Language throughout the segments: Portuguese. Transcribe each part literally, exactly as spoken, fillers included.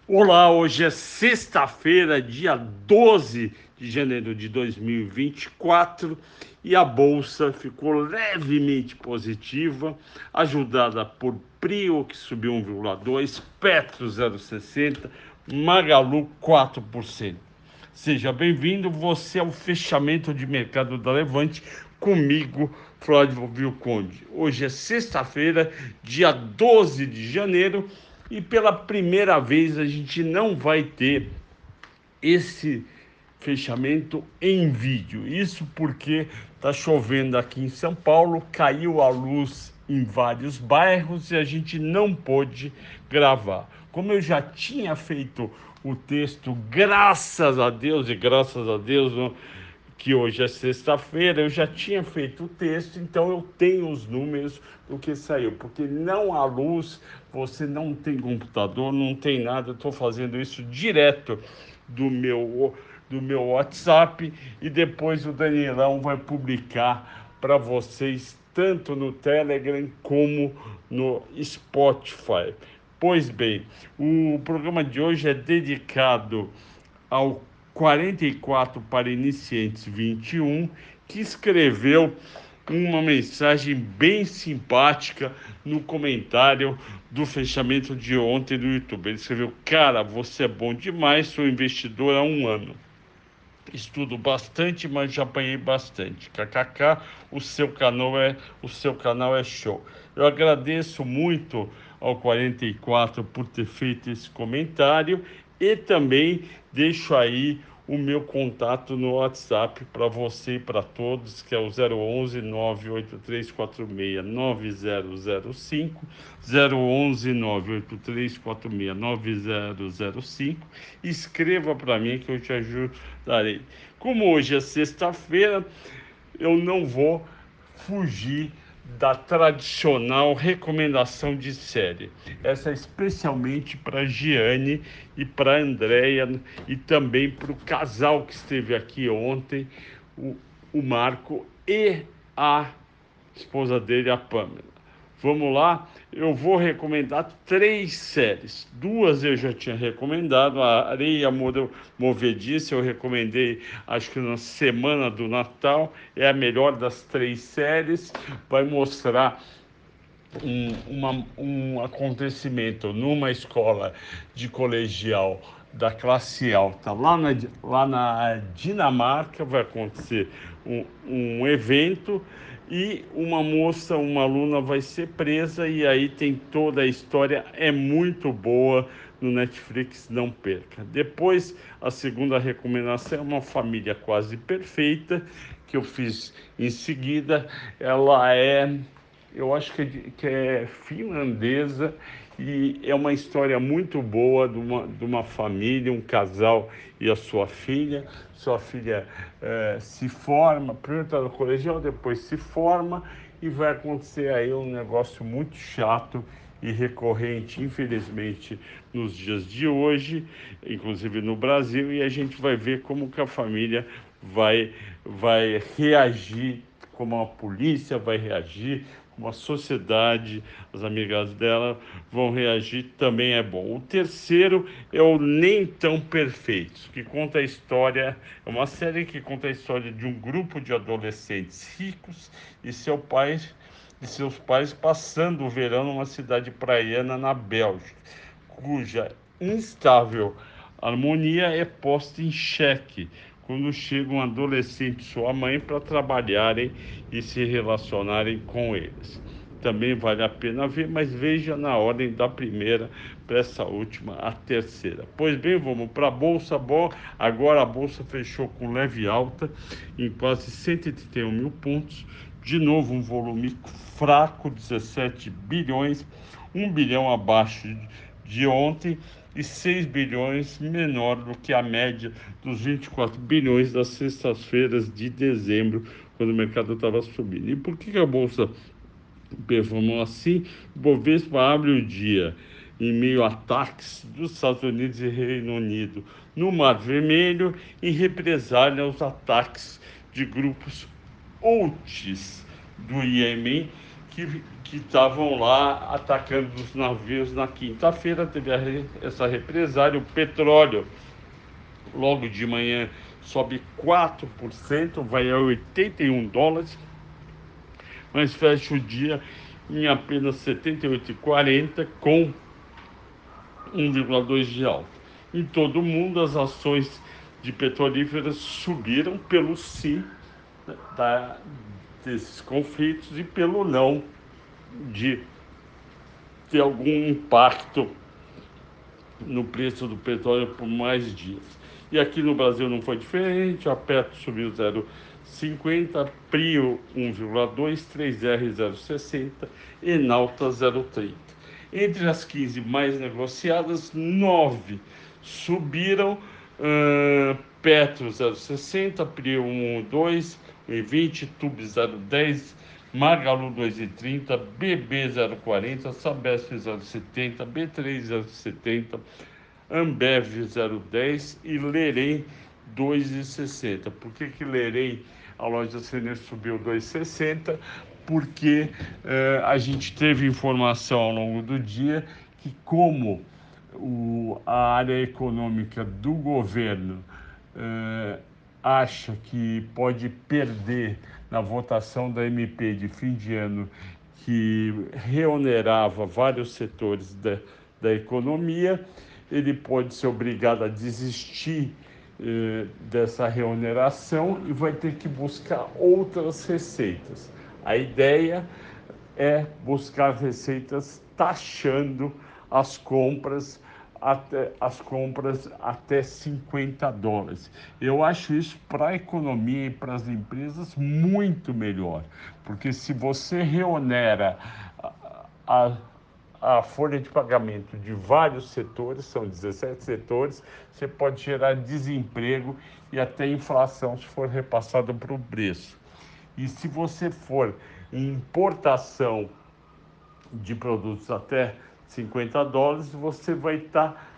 Olá, hoje é sexta-feira, dia doze de janeiro de dois mil e vinte e quatro, e a bolsa ficou levemente positiva, ajudada por Prio, que subiu um vírgula dois por cento, Petro zero vírgula sessenta por cento, Magalu quatro por cento. Seja bem-vindo, você é o fechamento de mercado da Levante, comigo, Flávio Vilconde. Hoje é sexta-feira, dia doze de janeiro, e pela primeira vez a gente não vai ter esse fechamento em vídeo. Isso porque está chovendo aqui em São Paulo, caiu a luz em vários bairros e a gente não pôde gravar. Como eu já tinha feito o texto, graças a Deus e graças a Deus, que hoje é sexta-feira, eu já tinha feito o texto, então eu tenho os números do que saiu, porque não há luz, você não tem computador, não tem nada, eu estou fazendo isso direto do meu, do meu WhatsApp, e depois o Danielão vai publicar para vocês, tanto no Telegram como no Spotify. Pois bem, o programa de hoje é dedicado ao quarenta e quatro para iniciantes vinte e um, que escreveu uma mensagem bem simpática no comentário do fechamento de ontem do YouTube. Ele escreveu: cara, você é bom demais, sou investidor há um ano. Estudo bastante, mas já apanhei bastante. Kkk, o seu canal é, o seu canal é show. Eu agradeço muito ao quarenta e quatro por ter feito esse comentário, e também deixo aí o meu contato no WhatsApp para você e para todos, que é o zero onze nove oito três quatro seis nove zero zero cinco, zero onze nove oito três quatro seis nove zero zero cinco. Escreva para mim que eu te ajudarei. Como hoje é sexta-feira, eu não vou fugir da tradicional recomendação de série. Essa é especialmente para Giane e para Andréia, e também para o casal que esteve aqui ontem, o, o Marco e a esposa dele, a Pamela. Vamos lá, eu vou recomendar três séries. Duas eu já tinha recomendado, a Areia Movediça eu recomendei, acho que na semana do Natal, é a melhor das três séries, vai mostrar um, uma, um acontecimento numa escola de colegial da classe alta lá na, lá na Dinamarca. Vai acontecer um, um evento e uma moça, uma aluna vai ser presa, e aí tem toda a história, é muito boa no Netflix, não perca. Depois, a segunda recomendação é Uma Família Quase Perfeita, que eu fiz em seguida. Ela é, eu acho que é, de, que é finlandesa, e é uma história muito boa de uma, de uma família, um casal e a sua filha. Sua filha eh, se forma, primeiro está no colegial, depois se forma, e vai acontecer aí um negócio muito chato e recorrente, infelizmente, nos dias de hoje, inclusive no Brasil, e a gente vai ver como que a família vai, vai reagir, como a polícia vai reagir, como a sociedade, as amigas dela vão reagir, também é bom. O terceiro é o Nem Tão Perfeitos, que conta a história, é uma série que conta a história de um grupo de adolescentes ricos e seu pai de seus pais passando o verão numa cidade praiana na Bélgica, cuja instável harmonia é posta em xeque quando chega um adolescente e sua mãe para trabalharem e se relacionarem com eles. Também vale a pena ver, mas veja na ordem da primeira para essa última, a terceira. Pois bem, vamos para a Bolsa. Bom, agora a Bolsa fechou com leve alta em quase cento e trinta e um mil pontos. De novo, um volume fraco, dezessete bilhões, um bilhão abaixo de ontem e seis bilhões menor do que a média dos vinte e quatro bilhões das sextas-feiras de dezembro, quando o mercado estava subindo. E por que a Bolsa performou assim? O Bovespa abre o dia em meio a ataques dos Estados Unidos e Reino Unido no Mar Vermelho, em represália aos ataques de grupos Houthis do Iêmen, que que estavam lá atacando os navios na quinta-feira. Teve a, essa represária. O petróleo, logo de manhã, sobe quatro por cento, vai a oitenta e um dólares, mas fecha o dia em apenas setenta e oito e quarenta, com um vírgula dois de alta. Em todo o mundo, as ações de petrolíferas subiram pelo sim da, desses conflitos e pelo não de ter algum impacto no preço do petróleo por mais dias. E aqui no Brasil não foi diferente. A Petro subiu zero vírgula cinquenta, Prio um vírgula dois, três R zero vírgula sessenta, Enalta zero vírgula trinta. Entre as quinze mais negociadas, nove subiram. Uh, Petro zero vírgula sessenta, Prio um vírgula dois, um vírgula vinte, Tube zero vírgula dez, Magalu dois vírgula trinta, B B zero vírgula quarenta, Sabesp zero vírgula setenta, B três zero vírgula setenta, Ambev zero vírgula dez e Lerem dois vírgula sessenta. Por que que Lerem, a loja Sênior, subiu dois vírgula sessenta? Porque eh, a gente teve informação ao longo do dia que, como o, a área econômica do governo eh, acha que pode perder na votação da M P de fim de ano, que reonerava vários setores da, da economia, ele pode ser obrigado a desistir eh, dessa reoneração e vai ter que buscar outras receitas. A ideia é buscar receitas taxando as compras até, as compras até cinquenta dólares. Eu acho isso para a economia e para as empresas muito melhor, porque se você reonera a, a a folha de pagamento de vários setores, são dezessete setores, você pode gerar desemprego e até inflação se for repassado para o preço. E se você for em importação de produtos até cinquenta dólares, você vai estar tá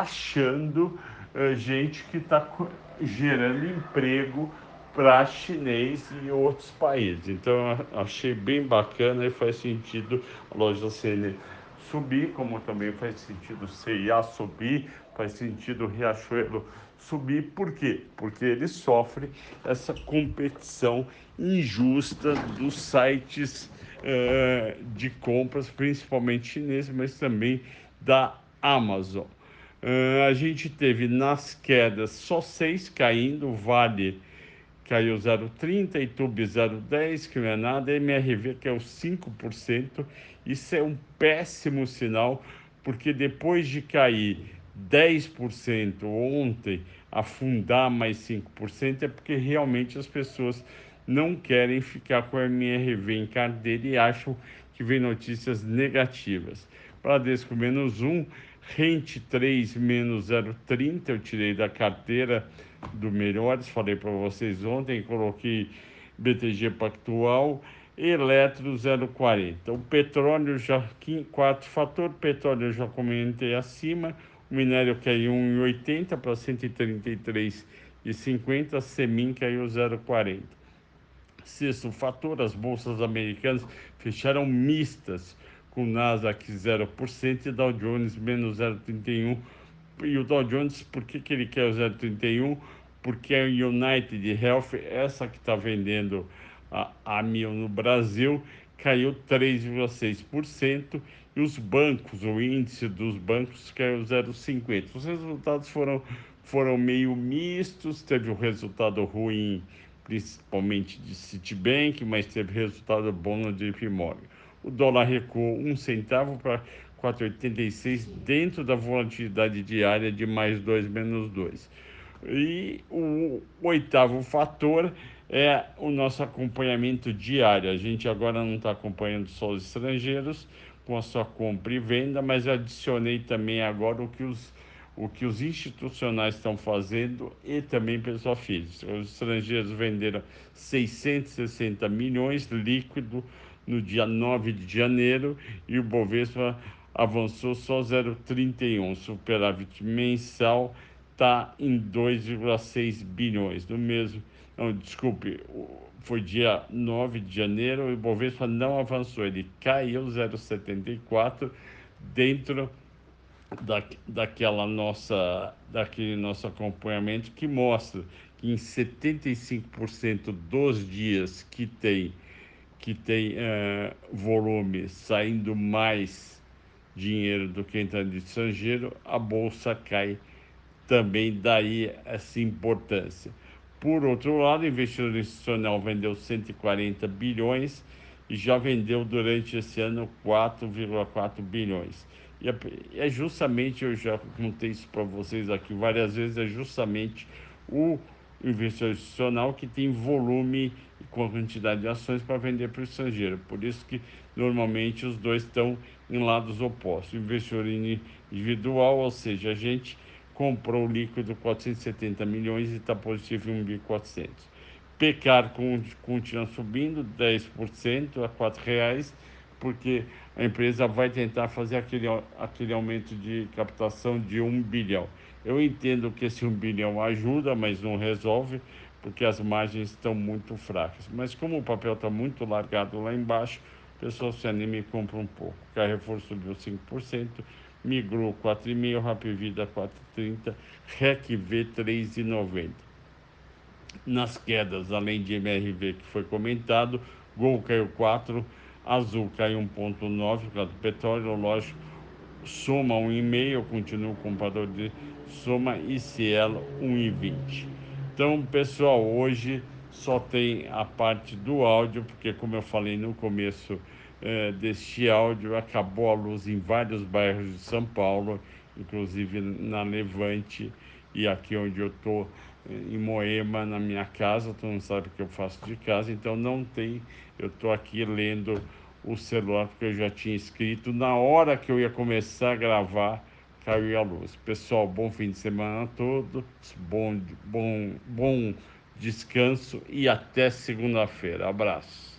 taxando uh, gente que está gerando emprego para chinês e outros países. Então, achei bem bacana e faz sentido a loja C N subir, como também faz sentido C e A subir, faz sentido Riachuelo subir. Por quê? Porque ele sofre essa competição injusta dos sites uh, de compras, principalmente chineses, mas também da Amazon. Uh, a gente teve nas quedas só seis caindo, Vale caiu zero vírgula trinta, Itube zero vírgula dez, que não é nada, M R V que é o cinco por cento. Isso é um péssimo sinal, porque depois de cair dez por cento ontem, afundar mais cinco por cento, é porque realmente as pessoas não querem ficar com a M R V em carteira e acham que vem notícias negativas. Bradesco menos um, Rente três menos zero vírgula trinta, eu tirei da carteira do Melhores, falei para vocês ontem, coloquei B T G Pactual, Eletro zero vírgula quarenta. O petróleo já, quatro fator, petróleo eu já comentei acima, o minério caiu um vírgula oitenta para cento e trinta e três vírgula cinquenta, Semin caiu zero vírgula quarenta. Sexto fator, as bolsas americanas fecharam mistas, com Nasdaq zero por cento e Dow Jones menos zero vírgula trinta e um. E o Dow Jones, por que, que ele quer o zero vírgula trinta e um? Porque a United Health, essa que está vendendo a Amil no Brasil, caiu três vírgula seis por cento e os bancos, o índice dos bancos caiu zero vírgula cinquenta por cento. Os resultados foram, foram meio mistos, teve um resultado ruim, principalmente de Citibank, mas teve resultado bom no J P Morgan. O dólar recuou um centavo para quatro vírgula oitenta e seis, dentro da volatilidade diária de mais dois, menos dois. E o oitavo fator é o nosso acompanhamento diário. A gente agora não está acompanhando só os estrangeiros com a sua compra e venda, mas adicionei também agora o que os, o que os institucionais estão fazendo e também pessoa física. Os estrangeiros venderam seiscentos e sessenta milhões líquido no dia nove de janeiro e o Bovespa avançou só zero vírgula trinta e um, superávit mensal está em dois vírgula seis bilhões. No mesmo, não, desculpe, foi dia nove de janeiro, o Ibovespa não avançou, ele caiu zero vírgula setenta e quatro dentro da, daquela nossa, daquele nosso acompanhamento que mostra que em setenta e cinco por cento dos dias que tem, que tem uh, volume saindo mais dinheiro do que entrando de estrangeiro, a bolsa cai também, daí essa importância. Por outro lado, o investidor institucional vendeu cento e quarenta bilhões e já vendeu durante esse ano quatro vírgula quatro bilhões. E é justamente, eu já contei isso para vocês aqui várias vezes, é justamente o investidor institucional que tem volume e quantidade de ações para vender para o estrangeiro. Por isso que normalmente os dois estão em lados opostos. O investidor individual, ou seja, a gente comprou líquido quatrocentos e setenta milhões e está positivo em um vírgula quatrocentos. Pecar continua subindo dez por cento a quatro reais, porque a empresa vai tentar fazer aquele, aquele aumento de captação de um bilhão. Eu entendo que esse um bilhão ajuda, mas não resolve, porque as margens estão muito fracas. Mas como o papel está muito largado lá embaixo, o pessoal se anima e compra um pouco. Carrefour subiu cinco por cento, Migros quatro vírgula cinco por cento, Rapvida quatro vírgula trinta por cento, RecV três vírgula noventa por cento. Nas quedas, além de M R V que foi comentado, Gol caiu quatro por cento, Azul caiu um vírgula nove por cento por causa do petróleo, lógico, Soma um vírgula cinco por cento, continua o comprador de Soma e Cielo um vírgula vinte por cento. Então, pessoal, hoje só tem a parte do áudio, porque como eu falei no começo eh, deste áudio, acabou a luz em vários bairros de São Paulo, inclusive na Levante e aqui onde eu estou, em Moema, na minha casa. Tu não sabe o que eu faço de casa, então não tem, eu estou aqui lendo o celular, porque eu já tinha escrito. Na hora que eu ia começar a gravar, caiu a luz. Pessoal, bom fim de semana a todos, bom, bom, bom descanso e até segunda-feira. Abraço.